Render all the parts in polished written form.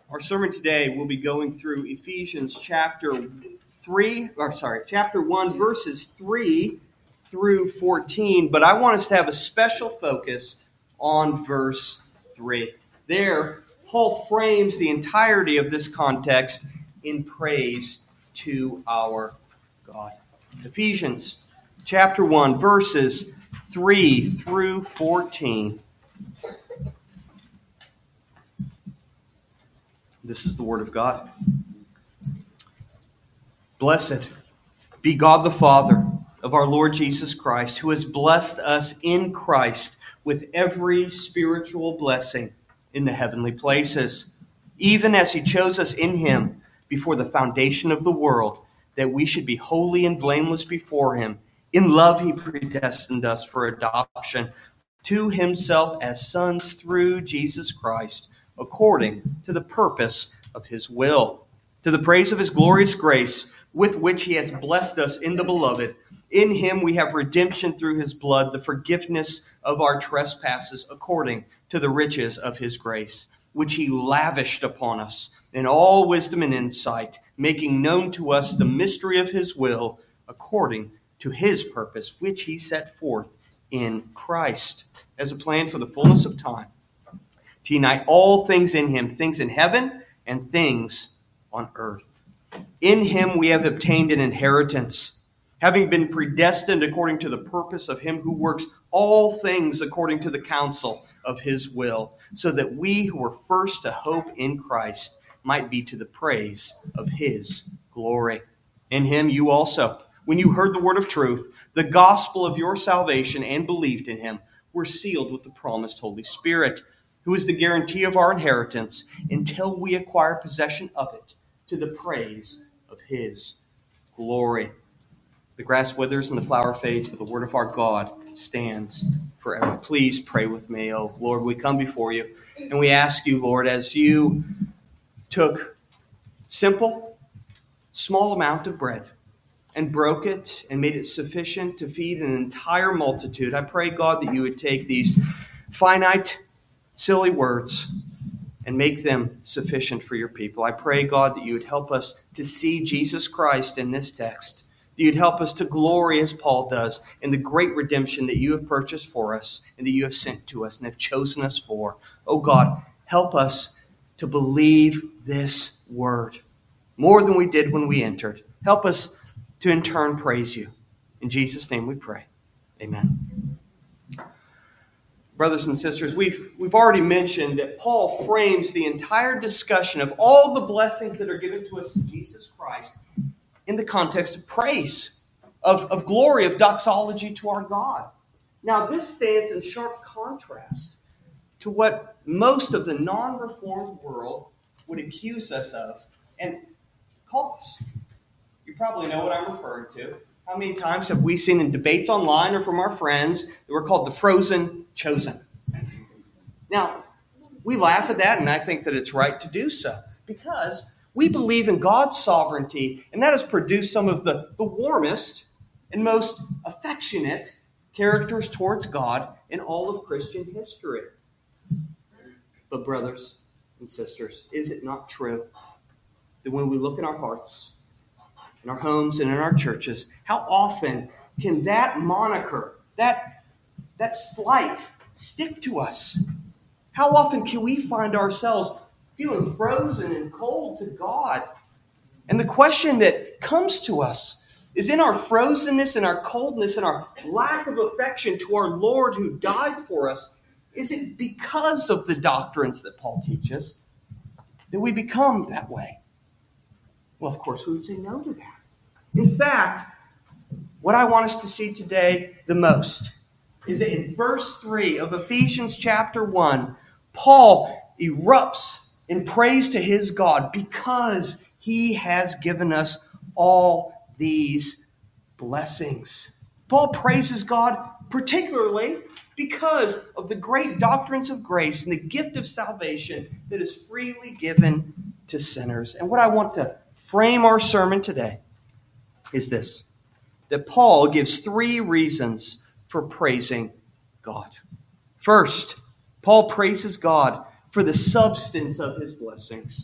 Our sermon today will be going through Ephesians chapter 1, verses 3 through 14, but I want us to have a special focus on verse 3. There, Paul frames the entirety of this context in praise to our God. Ephesians chapter 1, verses 3 through 14. This is the word of God. Blessed be God the Father of our Lord Jesus Christ, who has blessed us in Christ with every spiritual blessing in the heavenly places, even as he chose us in him before the foundation of the world, that we should be holy and blameless before him. In love he predestined us for adoption to himself as sons through Jesus Christ, according to the purpose of his will, to the praise of his glorious grace, with which he has blessed us in the beloved. In him we have redemption through his blood, the forgiveness of our trespasses, according to the riches of his grace, which he lavished upon us in all wisdom and insight, making known to us the mystery of his will, according to his purpose, which he set forth in Christ, as a plan for the fullness of time, to unite all things in him, things in heaven and things on earth. In him we have obtained an inheritance, having been predestined according to the purpose of him who works all things according to the counsel of his will, so that we who were first to hope in Christ might be to the praise of his glory. In him you also, when you heard the word of truth, the gospel of your salvation, and believed in him, were sealed with the promised Holy Spirit, who is the guarantee of our inheritance until we acquire possession of it, to the praise of his glory. The grass withers and the flower fades, but the word of our God stands forever. Please pray with me. Oh, Lord, we come before you, and we ask you, Lord, as you took simple, small amount of bread and broke it and made it sufficient to feed an entire multitude, I pray, God, that you would take these finite, silly words and make them sufficient for your people. I pray, God, that you would help us to see Jesus Christ in this text. That you'd help us to glory, as Paul does, in the great redemption that you have purchased for us and that you have sent to us and have chosen us for. Oh God, help us to believe this word more than we did when we entered. Help us to in turn praise you. In Jesus' name we pray. Amen. Brothers and sisters, we've already mentioned that Paul frames the entire discussion of all the blessings that are given to us in Jesus Christ in the context of praise, of glory, of doxology to our God. Now, this stands in sharp contrast to what most of the non-reformed world would accuse us of and call us. You probably know what I'm referring to. How many times have we seen in debates online or from our friends that we're called the frozen chosen? Now, we laugh at that, and I think that it's right to do so, because we believe in God's sovereignty, and that has produced some of the warmest and most affectionate characters towards God in all of Christian history. But brothers and sisters, is it not true that when we look in our hearts, in our homes and in our churches, how often can that moniker, that slight, stick to us? How often can we find ourselves feeling frozen and cold to God? And the question that comes to us is, in our frozenness and our coldness and our lack of affection to our Lord who died for us, is it because of the doctrines that Paul teaches that we become that way? Well, of course, we would say no to that. In fact, what I want us to see today the most is that in verse 3 of Ephesians chapter 1, Paul erupts in praise to his God because he has given us all these blessings. Paul praises God particularly because of the great doctrines of grace and the gift of salvation that is freely given to sinners. And what I want to frame our sermon today is this, that Paul gives 3 reasons for praising God. First, Paul praises God for the substance of his blessings.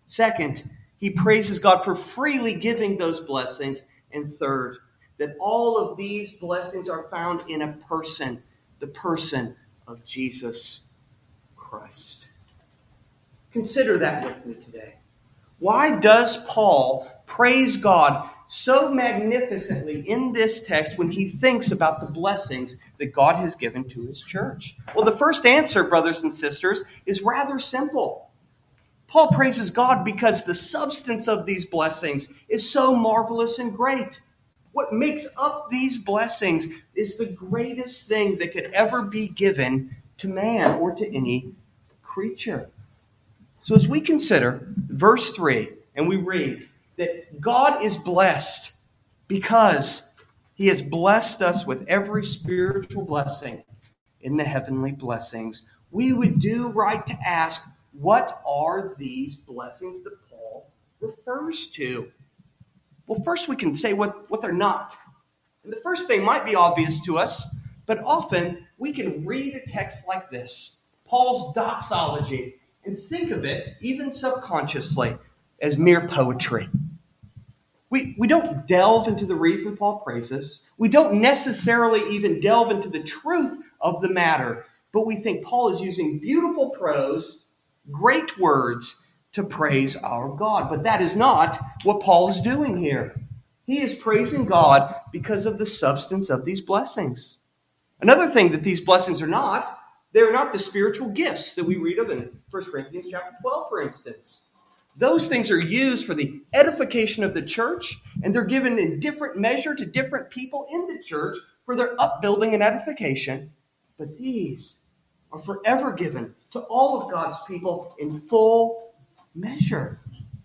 Second, he praises God for freely giving those blessings. And third, that all of these blessings are found in a person, the person of Jesus Christ. Consider that with me today. Why does Paul praise God so magnificently in this text when he thinks about the blessings that God has given to his church? Well, the first answer, brothers and sisters, is rather simple. Paul praises God because the substance of these blessings is so marvelous and great. What makes up these blessings is the greatest thing that could ever be given to man or to any creature. So as we consider verse 3, and we read that God is blessed because he has blessed us with every spiritual blessing in the heavenly blessings, we would do right to ask, what are these blessings that Paul refers to? Well, first we can say what they're not. And the first thing might be obvious to us, but often we can read a text like this, Paul's doxology, and think of it, even subconsciously, as mere poetry. We don't delve into the reason Paul praises. We don't necessarily even delve into the truth of the matter, but we think Paul is using beautiful prose, great words, to praise our God. But that is not what Paul is doing here. He is praising God because of the substance of these blessings. Another thing that these blessings are not, they're not the spiritual gifts that we read of in 1 Corinthians chapter 12, for instance. Those things are used for the edification of the church, and they're given in different measure to different people in the church for their upbuilding and edification. But these are forever given to all of God's people in full measure.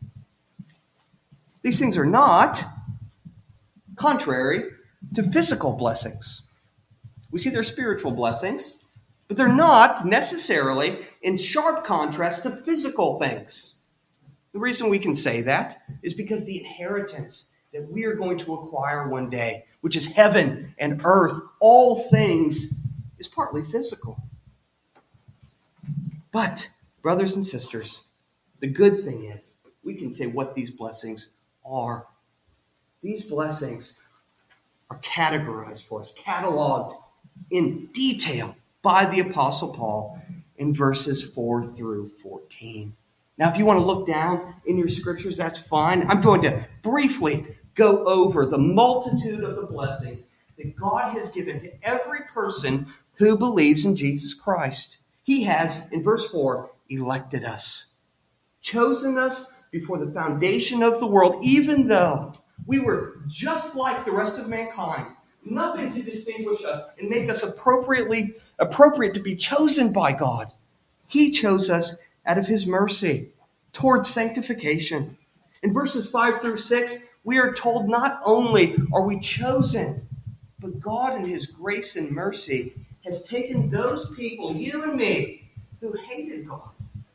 These things are not contrary to physical blessings. We see they're spiritual blessings, but they're not necessarily in sharp contrast to physical things. The reason we can say that is because the inheritance that we are going to acquire one day, which is heaven and earth, all things, is partly physical. But, brothers and sisters, the good thing is we can say what these blessings are. These blessings are categorized for us, cataloged in detail by the Apostle Paul in verses 4 through 14. Now, if you want to look down in your scriptures, that's fine. I'm going to briefly go over the multitude of the blessings that God has given to every person who believes in Jesus Christ. He has, in verse 4, elected us, chosen us before the foundation of the world, even though we were just like the rest of mankind, nothing to distinguish us and make us appropriate to be chosen by God. He chose us out of his mercy towards sanctification. In verses 5 through 6, we are told not only are we chosen, but God in his grace and mercy has taken those people, you and me, who hated God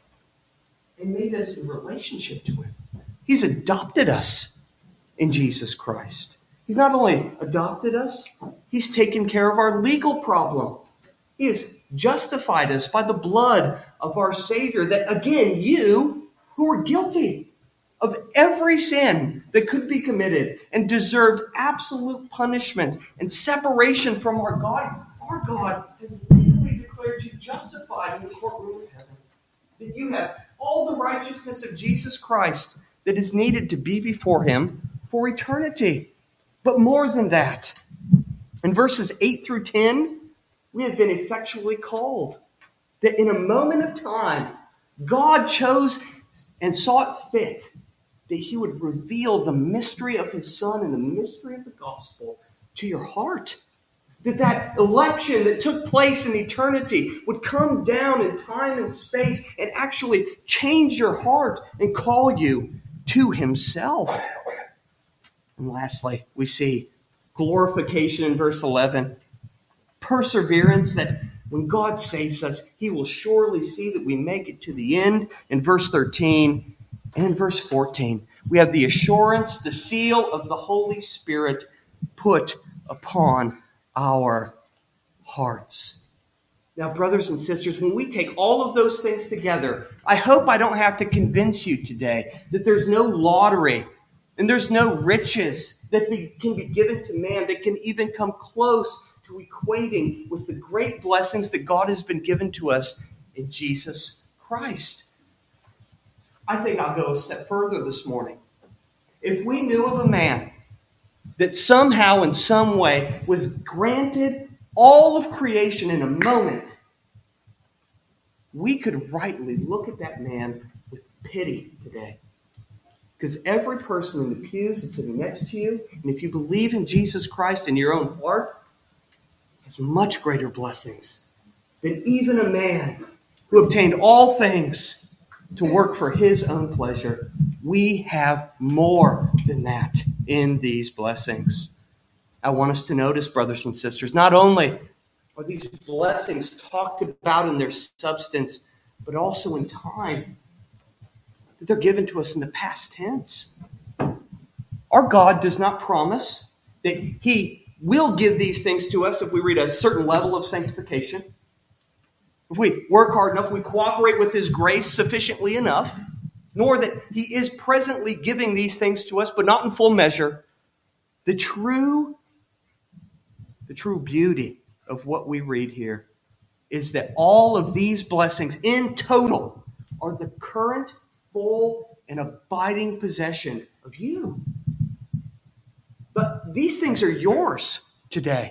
and made us in relationship to him. He's adopted us in Jesus Christ. He's not only adopted us, he's taken care of our legal problem. He has justified us by the blood of our Savior, that again, you who are guilty of every sin that could be committed and deserved absolute punishment and separation from our God has legally declared you justified in the courtroom of heaven. That you have all the righteousness of Jesus Christ that is needed to be before him for eternity. But more than that, in verses 8 through 10, we have been effectually called. That in a moment of time, God chose and saw it fit that he would reveal the mystery of his Son and the mystery of the gospel to your heart. That election that took place in eternity would come down in time and space and actually change your heart and call you to himself. And lastly, we see glorification in verse 11. Perseverance, that when God saves us, he will surely see that we make it to the end in verse 13. And in verse 14, we have the assurance, the seal of the Holy Spirit put upon our hearts. Now, brothers and sisters, when we take all of those things together, I hope I don't have to convince you today that there's no lottery and there's no riches that can be given to man that can even come close to equating with the great blessings that God has been given to us in Jesus Christ. I think I'll go a step further this morning. If we knew of a man that somehow in some way was granted all of creation in a moment, we could rightly look at that man with pity today. Because every person in the pews that's sitting next to you, and if you believe in Jesus Christ in your own heart, has much greater blessings than even a man who obtained all things to work for his own pleasure. We have more than that in these blessings. I want us to notice, brothers and sisters, not only are these blessings talked about in their substance, but also in time, that they're given to us in the past tense. Our God does not promise that He will give these things to us if we reach a certain level of sanctification. If we work hard enough, we cooperate with His grace sufficiently enough, nor that He is presently giving these things to us, but not in full measure. The true beauty of what we read here is that all of these blessings in total are the current, full, and abiding possession of you. But these things are yours today.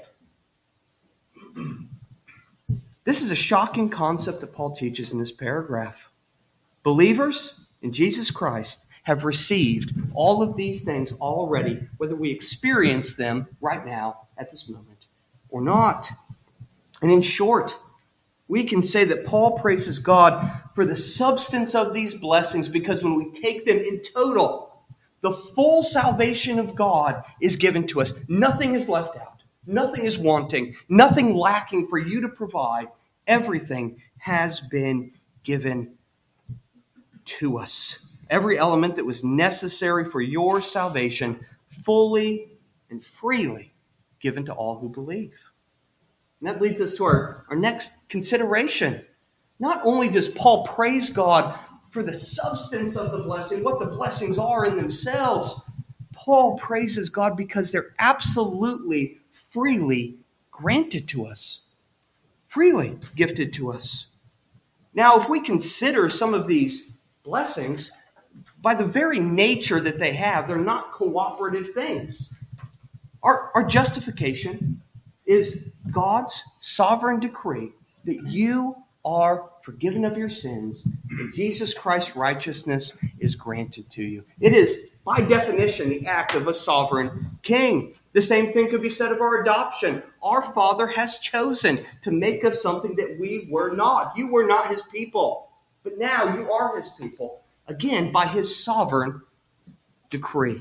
This is a shocking concept that Paul teaches in this paragraph. Believers in Jesus Christ have received all of these things already, whether we experience them right now at this moment or not. And in short, we can say that Paul praises God for the substance of these blessings because when we take them in total, the full salvation of God is given to us. Nothing is left out. Nothing is wanting. Nothing lacking for you to provide. Everything has been given to us. Every element that was necessary for your salvation, fully and freely given to all who believe. And that leads us to our next consideration. Not only does Paul praise God for the substance of the blessing, what the blessings are in themselves, Paul praises God because they're absolutely freely granted to us. Freely gifted to us. Now, if we consider some of these blessings, by the very nature that they have, they're not cooperative things. Our justification is God's sovereign decree that you are forgiven of your sins and Jesus Christ's righteousness is granted to you. It is, by definition, the act of a sovereign king. The same thing could be said of our adoption. Our Father has chosen to make us something that we were not. You were not His people, but now you are His people. Again, by His sovereign decree.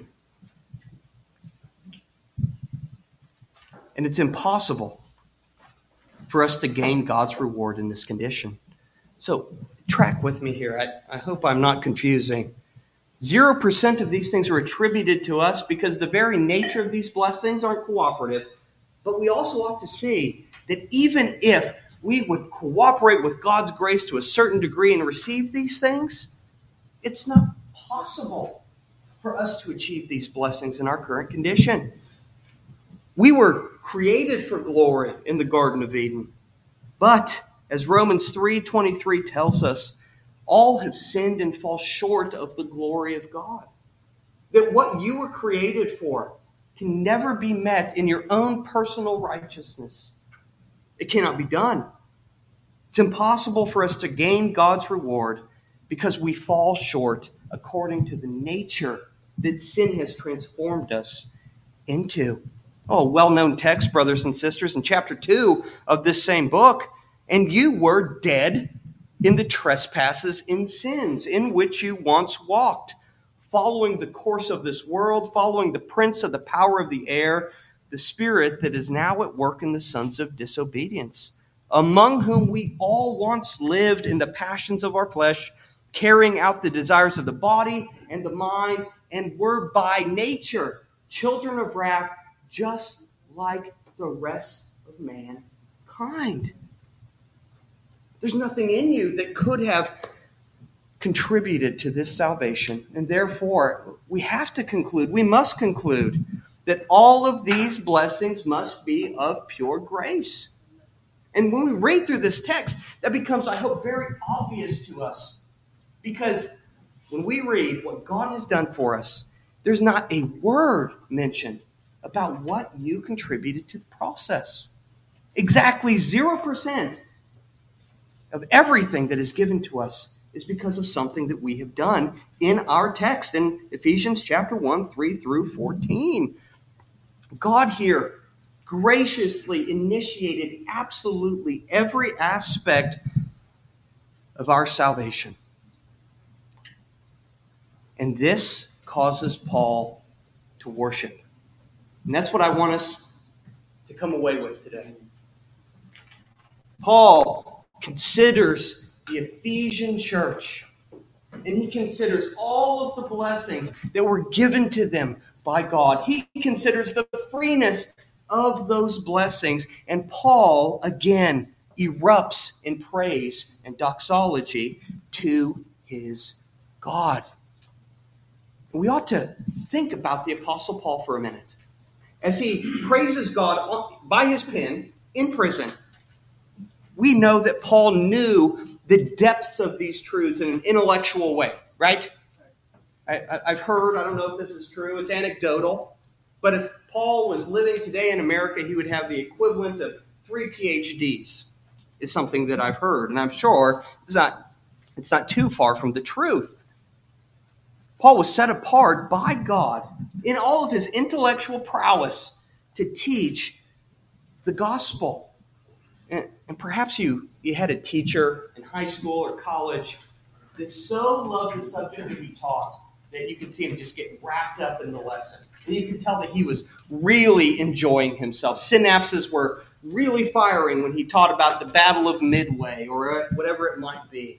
And it's impossible for us to gain God's reward in this condition. So, track with me here. I hope I'm not confusing. 0% of these things are attributed to us because the very nature of these blessings aren't cooperative. But we also ought to see that even if we would cooperate with God's grace to a certain degree and receive these things, it's not possible for us to achieve these blessings in our current condition. We were created for glory in the Garden of Eden. But, as Romans 3:23 tells us, all have sinned and fall short of the glory of God. That what you were created for can never be met in your own personal righteousness. It cannot be done. It's impossible for us to gain God's reward because we fall short according to the nature that sin has transformed us into. Oh, a well-known text, brothers and sisters, in chapter 2 of this same book. And you were dead in the trespasses and sins in which you once walked, following the course of this world, following the prince of the power of the air, the spirit that is now at work in the sons of disobedience, among whom we all once lived in the passions of our flesh, carrying out the desires of the body and the mind, and were by nature children of wrath, just like the rest of mankind. There's nothing in you that could have contributed to this salvation. And therefore, we must conclude that all of these blessings must be of pure grace. And when we read through this text, that becomes, I hope, very obvious to us. Because when we read what God has done for us, there's not a word mentioned about what you contributed to the process. Exactly 0% of everything that is given to us is because of something that we have done in our text in Ephesians chapter 1, 3 through 14. God here graciously initiated absolutely every aspect of our salvation. And this causes Paul to worship. And that's what I want us to come away with today. Paul considers the Ephesian church, and he considers all of the blessings that were given to them by God. He considers the freeness of those blessings. And Paul, again, erupts in praise and doxology to his God. We ought to think about the Apostle Paul for a minute. As he praises God by his pen in prison, we know that Paul knew the depths of these truths in an intellectual way, right? I've heard, I don't know if this is true, it's anecdotal, but if Paul was living today in America, he would have the equivalent of 3 PhDs, is something that I've heard. And I'm sure it's not too far from the truth. Paul was set apart by God in all of his intellectual prowess to teach the gospel. And perhaps you had a teacher in high school or college that so loved the subject that he taught that you could see him just get wrapped up in the lesson. And you could tell that he was really enjoying himself. Synapses were really firing when he taught about the Battle of Midway or whatever it might be.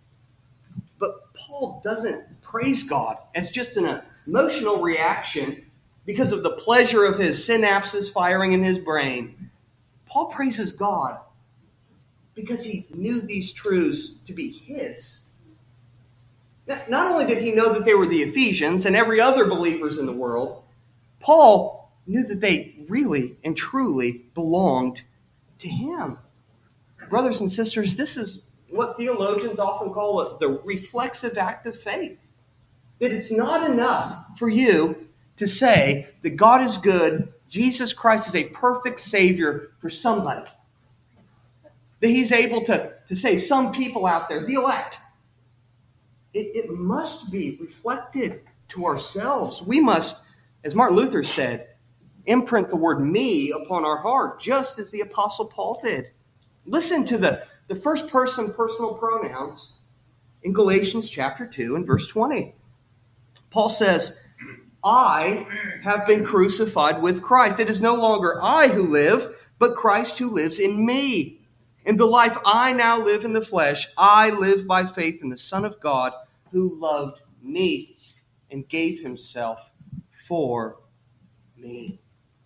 But Paul doesn't praise God as just an emotional reaction because of the pleasure of his synapses firing in his brain. Paul praises God because he knew these truths to be his. Not only did he know that they were the Ephesians and every other believers in the world, Paul knew that they really and truly belonged to him. Brothers and sisters, this is what theologians often call it the reflexive act of faith. That it's not enough for you to say that God is good, Jesus Christ is a perfect Savior for somebody. That he's able to save some people out there, the elect. It must be reflected to ourselves. We must, as Martin Luther said, imprint the word me upon our heart, just as the Apostle Paul did. Listen to the first person personal pronouns in Galatians chapter 2 and verse 20. Paul says, I have been crucified with Christ. It is no longer I who live, but Christ who lives in me. In the life I now live in the flesh, I live by faith in the Son of God who loved me and gave himself for me.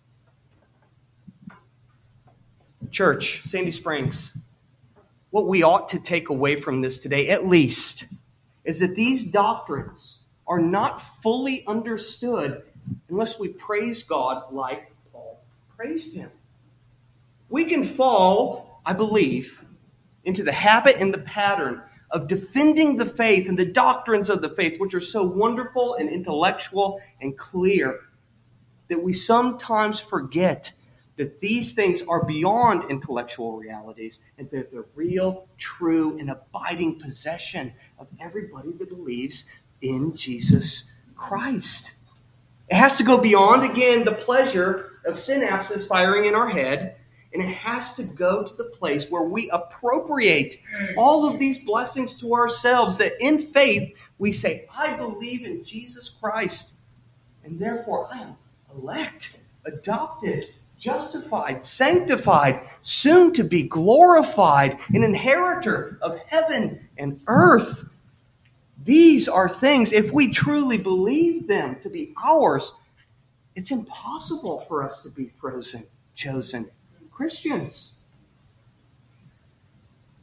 Church, Sandy Springs, what we ought to take away from this today, at least, is that these doctrines are not fully understood unless we praise God like Paul praised him. We can fall, I believe, into the habit and the pattern of defending the faith and the doctrines of the faith, which are so wonderful and intellectual and clear, that we sometimes forget that these things are beyond intellectual realities and they're the real, true, and abiding possession of everybody that believes in Jesus Christ. It has to go beyond, again, the pleasure of synapses firing in our head, and it has to go to the place where we appropriate all of these blessings to ourselves, that in faith we say, I believe in Jesus Christ, and therefore I am elect, adopted, justified, sanctified, soon to be glorified, an inheritor of heaven and earth. These are things, if we truly believe them to be ours, it's impossible for us to be chosen Christians.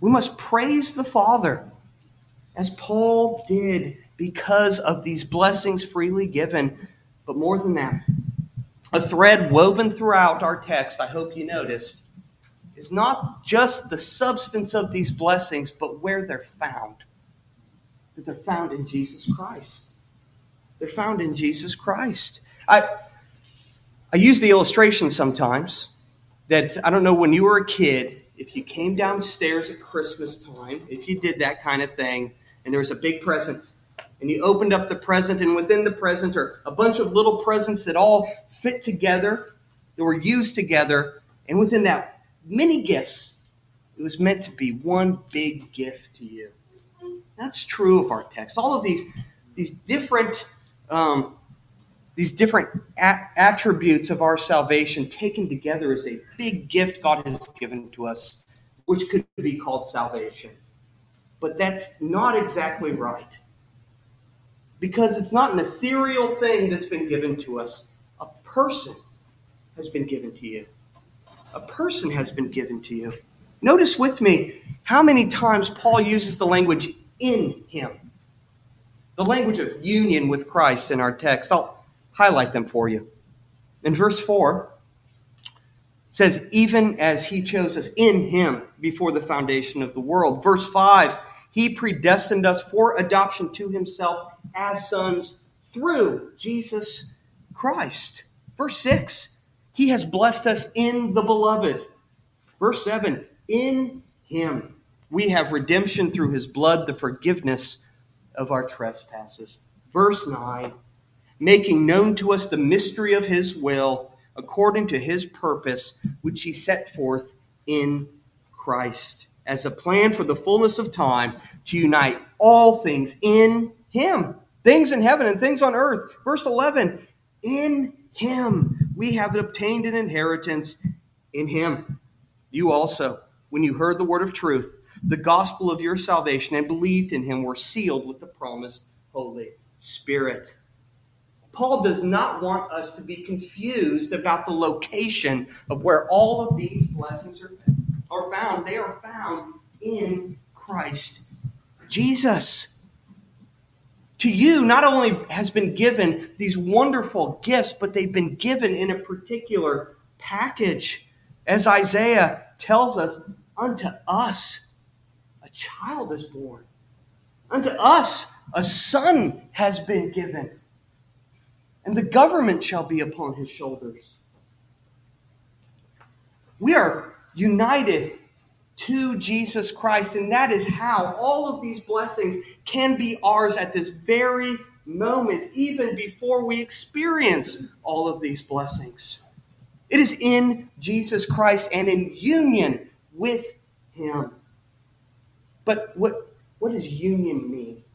We must praise the Father, as Paul did, because of these blessings freely given. But more than that, a thread woven throughout our text, I hope you noticed, is not just the substance of these blessings, but where they're found. That they're found in Jesus Christ. They're found in Jesus Christ. I use the illustration sometimes that, I don't know, when you were a kid, if you came downstairs at Christmas time, if you did that kind of thing, and there was a big present, and you opened up the present, and within the present are a bunch of little presents that all fit together, that were used together, and within that, many gifts. It was meant to be one big gift to you. That's true of our text. All of these different attributes of our salvation taken together as a big gift God has given to us, which could be called salvation. But that's not exactly right. Because it's not an ethereal thing that's been given to us. A person has been given to you. A person has been given to you. Notice with me how many times Paul uses the language in him. The language of union with Christ in our text. I'll highlight them for you. In verse 4, it says, even as he chose us in him before the foundation of the world. Verse 5, he predestined us for adoption to himself as sons through Jesus Christ. Verse 6, he has blessed us in the beloved. Verse 7, in him we have redemption through his blood, the forgiveness of our trespasses. Verse 9, making known to us the mystery of his will, according to his purpose, which he set forth in Christ, as a plan for the fullness of time, to unite all things in him, things in heaven and things on earth. Verse 11, in him we have obtained an inheritance. In him you also, when you heard the word of truth, the gospel of your salvation, and believed in him, were sealed with the promised Holy Spirit. Paul does not want us to be confused about the location of where all of these blessings are found. They are found in Christ Jesus. To you, not only has been given these wonderful gifts, but they've been given in a particular package. As Isaiah tells us, unto us a child is born. Unto us a son has been given. And the government shall be upon his shoulders. We are united to Jesus Christ, and that is how all of these blessings can be ours at this very moment, even before we experience all of these blessings. It is in Jesus Christ and in union with him. But what does union mean?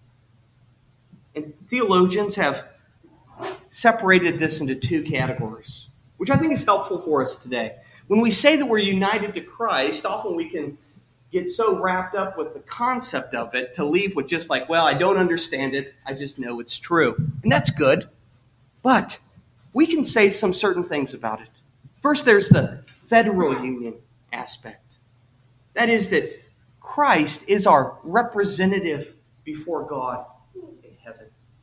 And theologians have separated this into two categories, which I think is helpful for us today. When we say that we're united to Christ, often we can get so wrapped up with the concept of it to leave with just like, well, I don't understand it, I just know it's true. And that's good. But we can say some certain things about it. First, there's the federal union aspect. That is that Christ is our representative before God in heaven.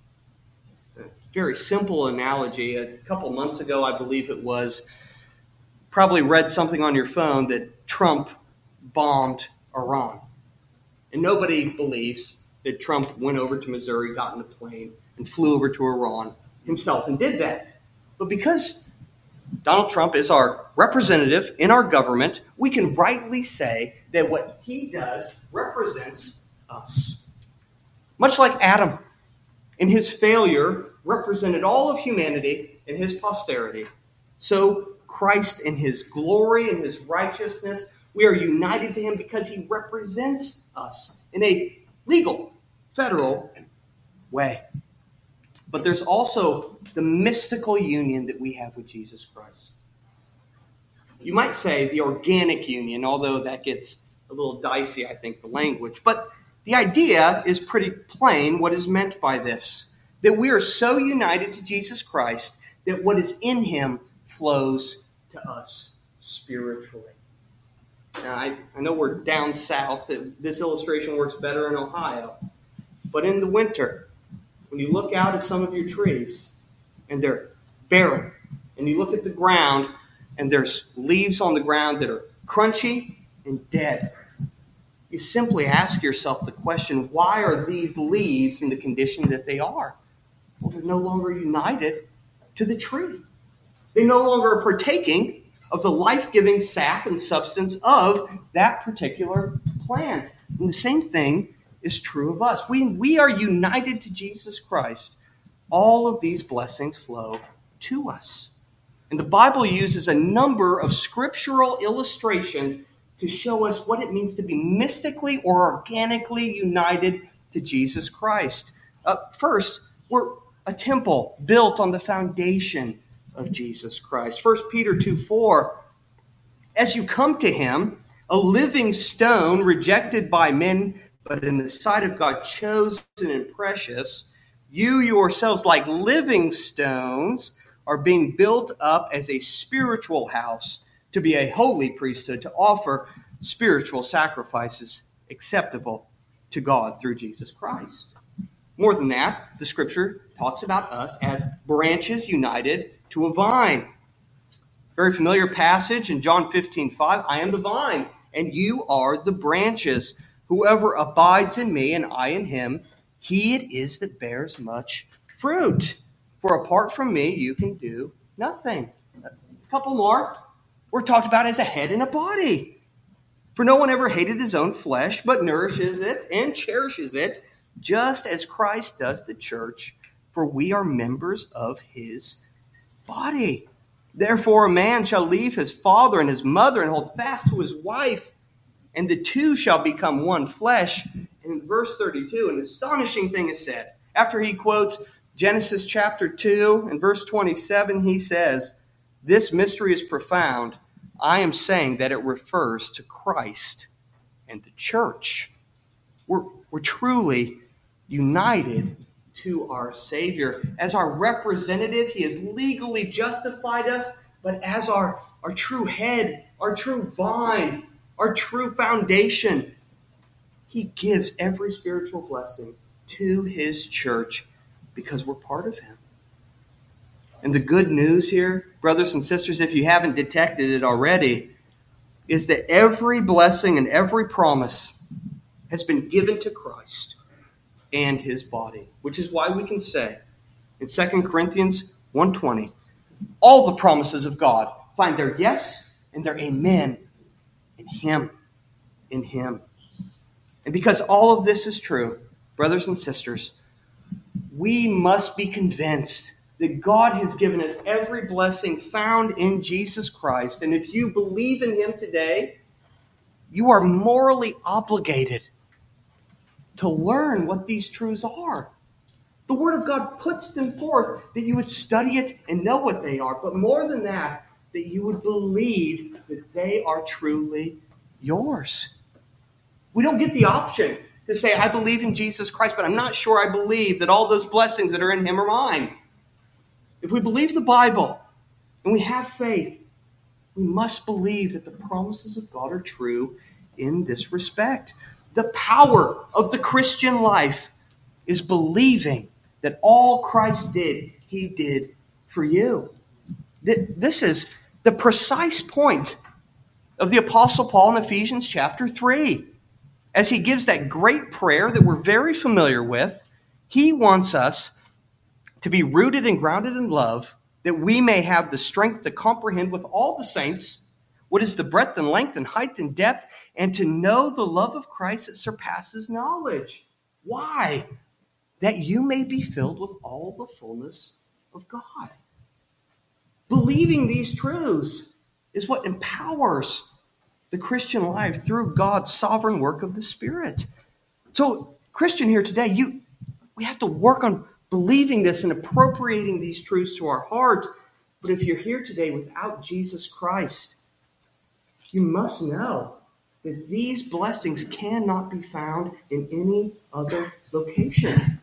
A very simple analogy. A couple months ago, I believe it was, probably read something on your phone that Trump bombed Iran. And nobody believes that Trump went over to Missouri, got in a plane, and flew over to Iran himself and did that. But because Donald Trump is our representative in our government, we can rightly say that what he does represents us. Much like Adam, in his failure, represented all of humanity and his posterity, so Christ in his glory and his righteousness, we are united to him because he represents us in a legal, federal way. But there's also the mystical union that we have with Jesus Christ. You might say the organic union, although that gets a little dicey, I think, the language. But the idea is pretty plain what is meant by this, that we are so united to Jesus Christ that what is in him flows to us spiritually. Now, I know we're down south. This illustration works better in Ohio. But in the winter, when you look out at some of your trees and they're barren, and you look at the ground and there's leaves on the ground that are crunchy and dead, you simply ask yourself the question, why are these leaves in the condition that they are? Well, they're no longer united to the tree. They no longer are partaking of the life-giving sap and substance of that particular plant. And the same thing is true of us. We are united to Jesus Christ. All of these blessings flow to us. And the Bible uses a number of scriptural illustrations to show us what it means to be mystically or organically united to Jesus Christ. First, we're a temple built on the foundation of Jesus Christ. 1 Peter 2:4, as you come to him, a living stone rejected by men, but in the sight of God chosen and precious, you yourselves, like living stones, are being built up as a spiritual house to be a holy priesthood, to offer spiritual sacrifices acceptable to God through Jesus Christ. More than that, the scripture talks about us as branches united to a vine. Very familiar passage in John 15:5, I am the vine, and you are the branches. Whoever abides in me and I in him, he it is that bears much fruit. For apart from me, you can do nothing. A couple more. We're talked about as a head and a body. For no one ever hated his own flesh, but nourishes it and cherishes it, just as Christ does the church, for we are members of his body. Therefore, a man shall leave his father and his mother and hold fast to his wife, and the two shall become one flesh. And in verse 32, an astonishing thing is said. After he quotes Genesis chapter 2 and verse 27, he says, this mystery is profound. I am saying that it refers to Christ and the church. We're truly united to our Savior. As our representative, he has legally justified us, but as our true head, our true vine, our true foundation, he gives every spiritual blessing to his church because we're part of him. And the good news here, brothers and sisters, if you haven't detected it already, is that every blessing and every promise has been given to Christ and his body, which is why we can say in 2 Corinthians 1:20, all the promises of God find their yes and their amen in him, in him. And because all of this is true, brothers and sisters, we must be convinced that God has given us every blessing found in Jesus Christ. And if you believe in him today, you are morally obligated to learn what these truths are. The Word of God puts them forth that you would study it and know what they are. But more than that, that you would believe that they are truly yours. We don't get the option to say, I believe in Jesus Christ, but I'm not sure I believe that all those blessings that are in him are mine. If we believe the Bible and we have faith, we must believe that the promises of God are true in this respect. The power of the Christian life is believing that all Christ did, he did for you. This is the precise point of the Apostle Paul in Ephesians chapter 3. As he gives that great prayer that we're very familiar with, he wants us to be rooted and grounded in love, that we may have the strength to comprehend with all the saints what is the breadth and length and height and depth, and to know the love of Christ that surpasses knowledge. Why? That you may be filled with all the fullness of God. Believing these truths is what empowers the Christian life through God's sovereign work of the Spirit. So, Christian here today, we have to work on believing this and appropriating these truths to our heart. But if you're here today without Jesus Christ, you must know that these blessings cannot be found in any other location.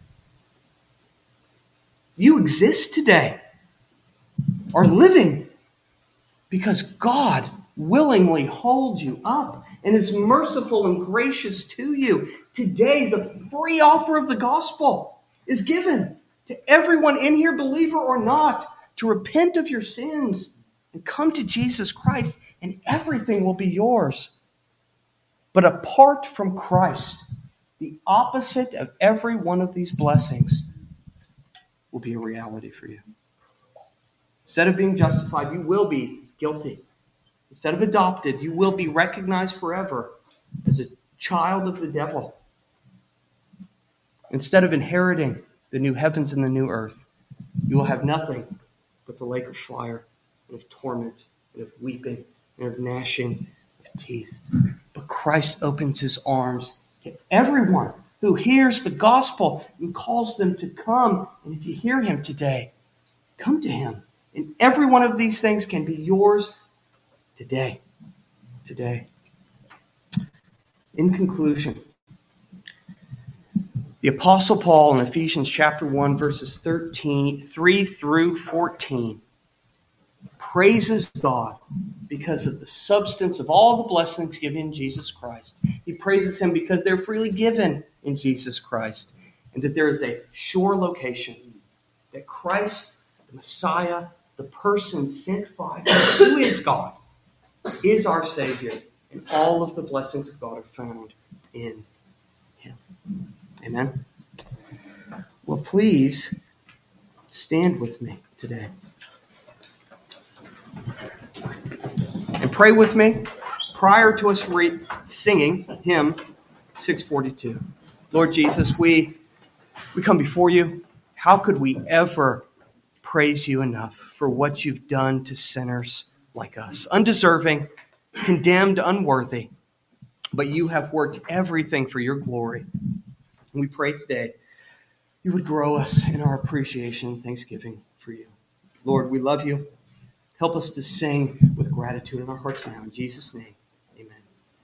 You exist today, are living, because God willingly holds you up and is merciful and gracious to you. Today, the free offer of the gospel is given to everyone in here, believer or not, to repent of your sins and come to Jesus Christ, and everything will be yours. But apart from Christ, the opposite of every one of these blessings will be a reality for you. Instead of being justified, you will be guilty. Instead of adopted, you will be recognized forever as a child of the devil. Instead of inheriting the new heavens and the new earth, you will have nothing but the lake of fire and of torment and of weeping and of gnashing of teeth. But Christ opens his arms to everyone who hears the gospel and calls them to come. And if you hear him today, come to him. And every one of these things can be yours today. Today. In conclusion, the Apostle Paul in Ephesians chapter 1, verses 3 through 14, praises God because of the substance of all the blessings given in Jesus Christ. He praises him because they're freely given in Jesus Christ, and that there is a sure location, that Christ, the Messiah, the person sent by God, who is God, is our Savior, and all of the blessings of God are found in him. Amen. Well, please stand with me today and pray with me prior to us singing hymn 642. Lord Jesus, we come before you. How could we ever praise you enough for what you've done to sinners like us, undeserving, condemned, unworthy, but you have worked everything for your glory. And we pray today you would grow us in our appreciation and thanksgiving for you. Lord, we love you. Help us to sing with gratitude in our hearts now. In Jesus' name.